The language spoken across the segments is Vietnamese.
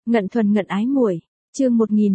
Ngận thuần ngận ái muội, chương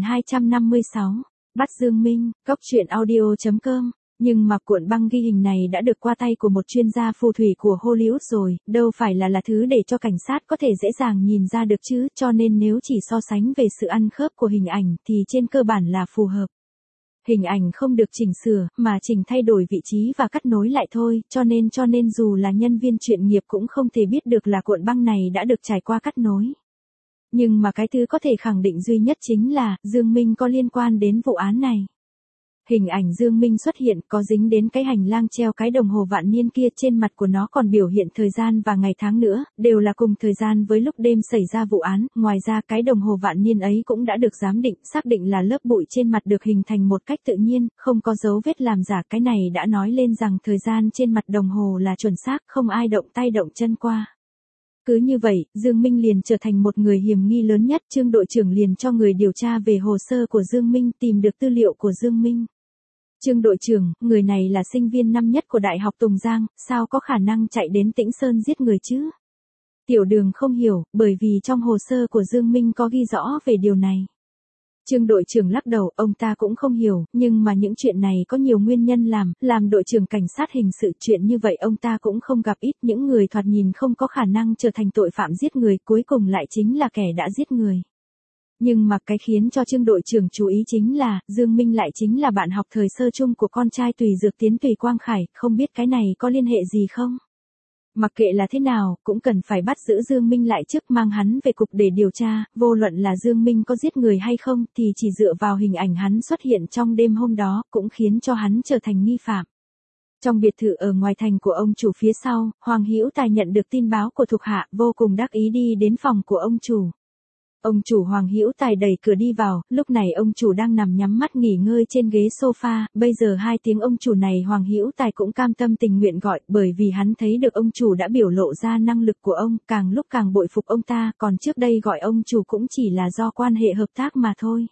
1256, bắt Dương Minh, cốc truyện audio.com. Nhưng mà cuộn băng ghi hình này đã được qua tay của một chuyên gia phù thủy của Hollywood rồi, đâu phải là thứ để cho cảnh sát có thể dễ dàng nhìn ra được chứ, cho nên nếu chỉ so sánh về sự ăn khớp của hình ảnh thì trên cơ bản là phù hợp. Hình ảnh không được chỉnh sửa, mà chỉnh thay đổi vị trí và cắt nối lại thôi, cho nên dù là nhân viên chuyên nghiệp cũng không thể biết được là cuộn băng này đã được trải qua cắt nối. Nhưng mà cái thứ có thể khẳng định duy nhất chính là, Dương Minh có liên quan đến vụ án này. Hình ảnh Dương Minh xuất hiện có dính đến cái hành lang treo cái đồng hồ vạn niên kia, trên mặt của nó còn biểu hiện thời gian và ngày tháng nữa, đều là cùng thời gian với lúc đêm xảy ra vụ án. Ngoài ra cái đồng hồ vạn niên ấy cũng đã được giám định, xác định là lớp bụi trên mặt được hình thành một cách tự nhiên, không có dấu vết làm giả. Cái này đã nói lên rằng thời gian trên mặt đồng hồ là chuẩn xác, không ai động tay động chân qua. Cứ như vậy, Dương Minh liền trở thành một người hiểm nghi lớn nhất. Trương đội trưởng liền cho người điều tra về hồ sơ của Dương Minh, tìm được tư liệu của Dương Minh. Trương đội trưởng, người này là sinh viên năm nhất của Đại học Tùng Giang, sao có khả năng chạy đến Tĩnh Sơn giết người chứ? Tiểu Đường không hiểu, bởi vì trong hồ sơ của Dương Minh có ghi rõ về điều này. Trương đội trưởng lắc đầu, ông ta cũng không hiểu, nhưng mà những chuyện này có nhiều nguyên nhân làm đội trưởng cảnh sát hình sự. Chuyện như vậy ông ta cũng không gặp ít, những người thoạt nhìn không có khả năng trở thành tội phạm giết người, cuối cùng lại chính là kẻ đã giết người. Nhưng mà cái khiến cho Trương đội trưởng chú ý chính là, Dương Minh lại chính là bạn học thời sơ chung của con trai Tùy Dược Tiến Tùy Quang Khải, không biết cái này có liên hệ gì không? Mặc kệ là thế nào, cũng cần phải bắt giữ Dương Minh lại trước, mang hắn về cục để điều tra. Vô luận là Dương Minh có giết người hay không thì chỉ dựa vào hình ảnh hắn xuất hiện trong đêm hôm đó cũng khiến cho hắn trở thành nghi phạm. Trong biệt thự ở ngoài thành của ông chủ phía sau, Hoàng Hữu Tài nhận được tin báo của thuộc hạ, vô cùng đắc ý đi đến phòng của ông chủ. Ông chủ Hoàng Hữu Tài đẩy cửa đi vào, lúc này ông chủ đang nằm nhắm mắt nghỉ ngơi trên ghế sofa, bây giờ hai tiếng ông chủ này Hoàng Hữu Tài cũng cam tâm tình nguyện gọi, bởi vì hắn thấy được ông chủ đã biểu lộ ra năng lực của ông, càng lúc càng bội phục ông ta, còn trước đây gọi ông chủ cũng chỉ là do quan hệ hợp tác mà thôi.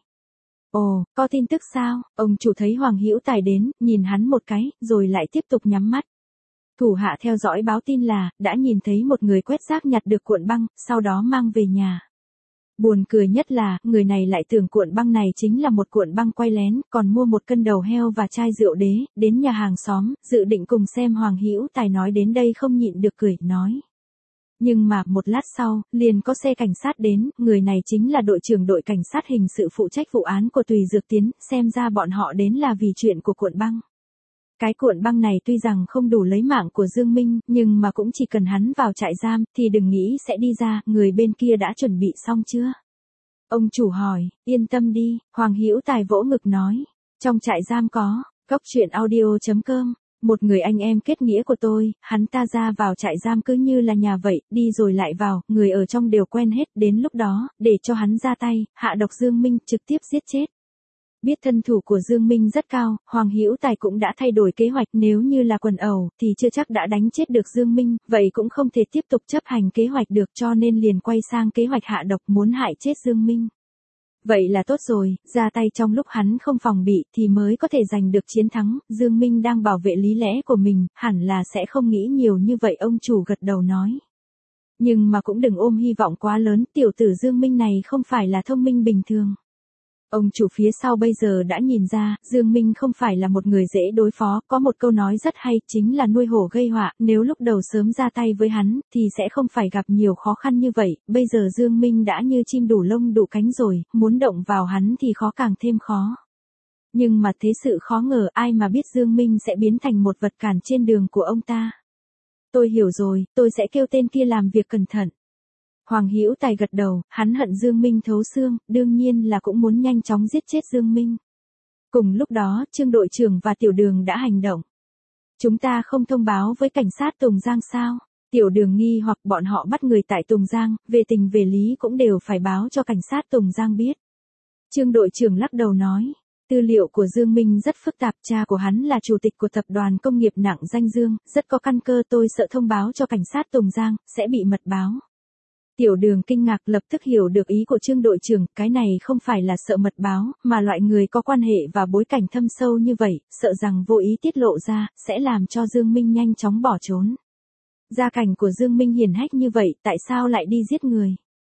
Ồ, có tin tức sao? Ông chủ thấy Hoàng Hữu Tài đến, nhìn hắn một cái, rồi lại tiếp tục nhắm mắt. Thủ hạ theo dõi báo tin là, đã nhìn thấy một người quét rác nhặt được cuộn băng, sau đó mang về nhà. Buồn cười nhất là, người này lại tưởng cuộn băng này chính là một cuộn băng quay lén, còn mua một cân đầu heo và chai rượu đế, đến nhà hàng xóm, dự định cùng xem. Hoàng Hữu Tài nói đến đây không nhịn được cười, nói. Nhưng mà, một lát sau, liền có xe cảnh sát đến, người này chính là đội trưởng đội cảnh sát hình sự phụ trách vụ án của Tùy Dược Tiến, xem ra bọn họ đến là vì chuyện của cuộn băng. Cái cuộn băng này tuy rằng không đủ lấy mạng của Dương Minh, nhưng mà cũng chỉ cần hắn vào trại giam, thì đừng nghĩ sẽ đi ra. Người bên kia đã chuẩn bị xong chưa? Ông chủ hỏi. Yên tâm đi, Hoàng Hữu Tài vỗ ngực nói. Trong trại giam có, cốc truyện audio.com, một người anh em kết nghĩa của tôi, hắn ta ra vào trại giam cứ như là nhà vậy, đi rồi lại vào, người ở trong đều quen hết, đến lúc đó, để cho hắn ra tay, hạ độc Dương Minh, trực tiếp giết chết. Biết thân thủ của Dương Minh rất cao, Hoàng Hữu Tài cũng đã thay đổi kế hoạch, nếu như là quần ẩu thì chưa chắc đã đánh chết được Dương Minh, vậy cũng không thể tiếp tục chấp hành kế hoạch được, cho nên liền quay sang kế hoạch hạ độc, muốn hại chết Dương Minh. Vậy là tốt rồi, ra tay trong lúc hắn không phòng bị thì mới có thể giành được chiến thắng. Dương Minh đang bảo vệ lý lẽ của mình, hẳn là sẽ không nghĩ nhiều như vậy. Ông chủ gật đầu nói. Nhưng mà cũng đừng ôm hy vọng quá lớn, tiểu tử Dương Minh này không phải là thông minh bình thường. Ông chủ phía sau bây giờ đã nhìn ra, Dương Minh không phải là một người dễ đối phó, có một câu nói rất hay, chính là nuôi hổ gây họa, nếu lúc đầu sớm ra tay với hắn, thì sẽ không phải gặp nhiều khó khăn như vậy. Bây giờ Dương Minh đã như chim đủ lông đủ cánh rồi, muốn động vào hắn thì khó càng thêm khó. Nhưng mà thế sự khó ngờ, ai mà biết Dương Minh sẽ biến thành một vật cản trên đường của ông ta. Tôi hiểu rồi, tôi sẽ kêu tên kia làm việc cẩn thận. Hoàng Hữu Tài gật đầu, hắn hận Dương Minh thấu xương, đương nhiên là cũng muốn nhanh chóng giết chết Dương Minh. Cùng lúc đó, Trương đội trưởng và Tiểu Đường đã hành động. Chúng ta không thông báo với cảnh sát Tùng Giang sao? Tiểu Đường nghi hoặc, bọn họ bắt người tại Tùng Giang, về tình về lý cũng đều phải báo cho cảnh sát Tùng Giang biết. Trương đội trưởng lắc đầu nói. Tư liệu của Dương Minh rất phức tạp, cha của hắn là chủ tịch của tập đoàn công nghiệp nặng danh Dương, rất có căn cơ, tôi sợ thông báo cho cảnh sát Tùng Giang, sẽ bị mật báo. Tiểu Đường kinh ngạc, lập tức hiểu được ý của Trương đội trưởng, cái này không phải là sợ mật báo, mà loại người có quan hệ và bối cảnh thâm sâu như vậy, sợ rằng vô ý tiết lộ ra, sẽ làm cho Dương Minh nhanh chóng bỏ trốn. Gia cảnh của Dương Minh hiển hách như vậy, tại sao lại đi giết người?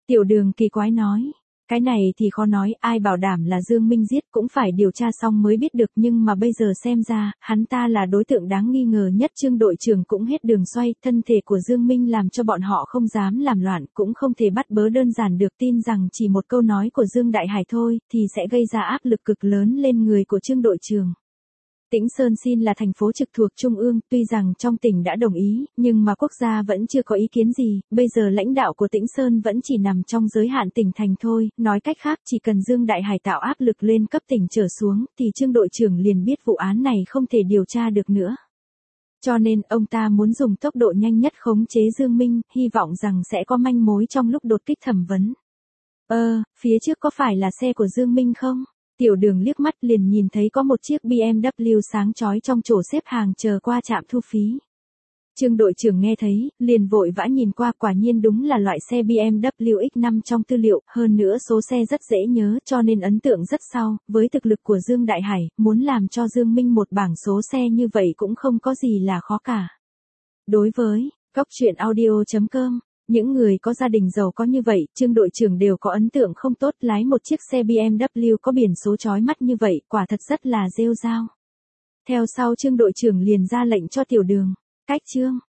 Tiểu Đường kỳ quái nói. Cái này thì khó nói, ai bảo đảm là Dương Minh giết, cũng phải điều tra xong mới biết được, nhưng mà bây giờ xem ra, hắn ta là đối tượng đáng nghi ngờ nhất. Trương đội trưởng cũng hết đường xoay, thân thể của Dương Minh làm cho bọn họ không dám làm loạn, cũng không thể bắt bớ đơn giản được, tin rằng chỉ một câu nói của Dương Đại Hải thôi, thì sẽ gây ra áp lực cực lớn lên người của Trương đội trưởng. Tĩnh Sơn Xin là thành phố trực thuộc Trung ương, tuy rằng trong tỉnh đã đồng ý, nhưng mà quốc gia vẫn chưa có ý kiến gì, bây giờ lãnh đạo của Tĩnh Sơn vẫn chỉ nằm trong giới hạn tỉnh thành thôi, nói cách khác chỉ cần Dương Đại Hải tạo áp lực lên cấp tỉnh trở xuống, thì Trương đội trưởng liền biết vụ án này không thể điều tra được nữa. Cho nên ông ta muốn dùng tốc độ nhanh nhất khống chế Dương Minh, hy vọng rằng sẽ có manh mối trong lúc đột kích thẩm vấn. Phía trước có phải là xe của Dương Minh không? Tiểu Đường liếc mắt liền nhìn thấy có một chiếc BMW sáng chói trong chỗ xếp hàng chờ qua trạm thu phí. Trương đội trưởng nghe thấy, liền vội vã nhìn qua, quả nhiên đúng là loại xe BMW X5 trong tư liệu, hơn nữa số xe rất dễ nhớ cho nên ấn tượng rất sâu, với thực lực của Dương Đại Hải, muốn làm cho Dương Minh một bảng số xe như vậy cũng không có gì là khó cả. Đối với Cốc.audio.com, những người có gia đình giàu có như vậy, Trương đội trưởng đều có ấn tượng không tốt, lái một chiếc xe BMW có biển số chói mắt như vậy, quả thật rất là rêu rao. Theo sau Trương đội trưởng liền ra lệnh cho Tiểu Đường, cách Trương